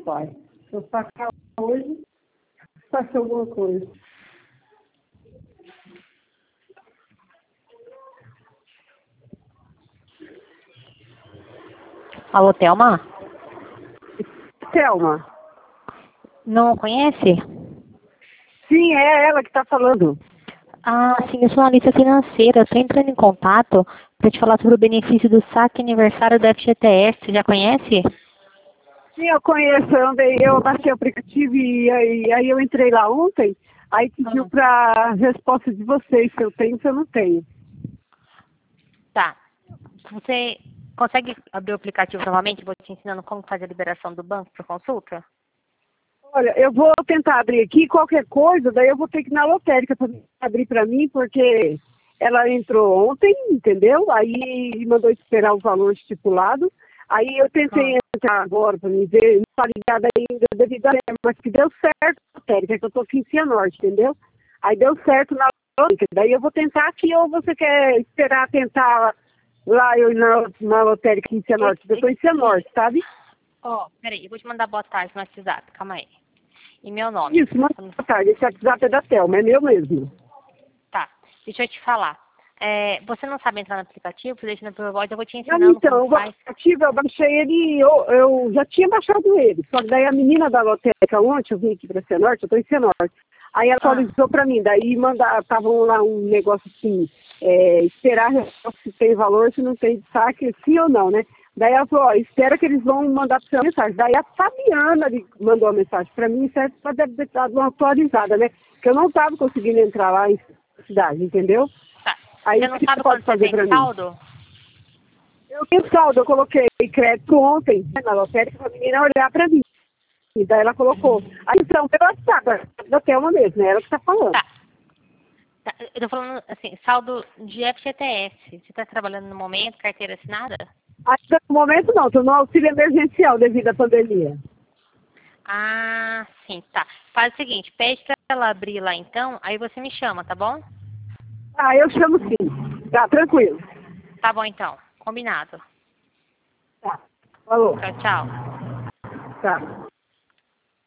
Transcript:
pai. Se eu sacar hoje, faça alguma coisa. Alô, Thelma? Thelma? Não conhece? Sim, é ela que está falando. Ah, sim, eu sou analista financeira. Estou entrando em contato para te falar sobre o benefício do saque aniversário da FGTS. Você já conhece? Sim, eu conheço. Eu baixei o aplicativo e aí eu entrei lá ontem. Aí pediu para a resposta de vocês, se eu tenho, se eu não tenho. Tá. Você consegue abrir o aplicativo novamente? Vou te ensinando como fazer a liberação do banco para consulta? Olha, eu vou tentar abrir aqui, qualquer coisa, daí eu vou ter que ir na lotérica para abrir para mim, porque ela entrou ontem, entendeu? Aí mandou esperar o valor estipulado. Aí eu tentei entrar agora para me ver, não está ligada ainda devido a mas que deu certo na lotérica, que eu estou aqui em Cianorte, entendeu? Aí deu certo na lotérica, daí eu vou tentar aqui, ou você quer esperar tentar lá eu ir na lotérica em Cianorte? Eu estou em Cianorte, sabe? Peraí, eu vou te mandar boa tarde no WhatsApp, calma aí. E meu nome. Isso, boa tarde, esse WhatsApp é da Thelma, é meu mesmo. Tá, deixa eu te falar. Você não sabe entrar no aplicativo? Deixa no Pro Voice, eu vou te Não, ensinando então, como o faz. aplicativo eu baixei ele, eu já tinha baixado ele, só que daí a menina da lotérica ontem, eu vim aqui para Cianorte, eu estou em Cianorte, aí ela atualizou para mim, daí estavam lá um negócio assim, esperar se tem valor, se não tem saque, sim ou não, né? Daí ela falou, espera que eles vão mandar para você uma mensagem. Daí a Fabiana mandou a mensagem para mim, certo? Ela deve ter dado uma atualizada, né? Porque eu não estava conseguindo entrar lá em cidade, entendeu? Tá. Aí Você o não que você sabe pode quando você fazer tem para mim? saldo? Eu tenho saldo, eu coloquei crédito ontem na lotérica para a menina olhar para mim. E daí ela colocou. Aí então, pelo WhatsApp, da Thelma mesmo, é ela que está falando. Tá, eu tô falando assim, saldo de FGTS. Você está trabalhando no momento, carteira assinada? Ainda no momento não, estou no auxílio emergencial devido à pandemia. Ah, sim, tá. Faz o seguinte, pede pra ela abrir lá então, aí você me chama, tá bom? Ah, eu chamo sim. Tá, tranquilo. Tá bom então, combinado. Tá. Falou. Tchau, tchau. Tá.